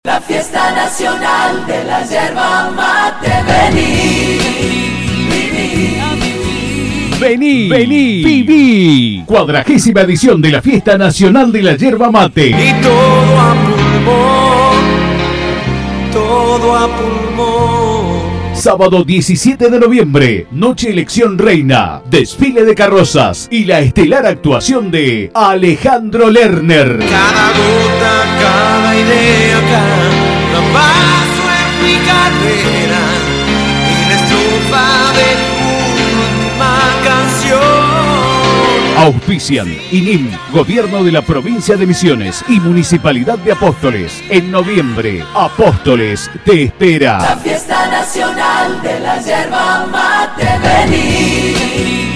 La fiesta nacional de la yerba mate, Vení, viví. 40ª edición de la Fiesta Nacional de la Yerba Mate. Y todo a pulmón, todo a pulmón. Sábado 17 de noviembre, noche elección reina, desfile de carrozas y la estelar actuación de Alejandro Lerner. Cada gota, cada idea, cada paso en mi carrera y la estrofa de última canción. Auspician INIM, Gobierno de la Provincia de Misiones y Municipalidad de Apóstoles. En noviembre, Apóstoles te espera. La fiesta nacional de la yerba mate, vení.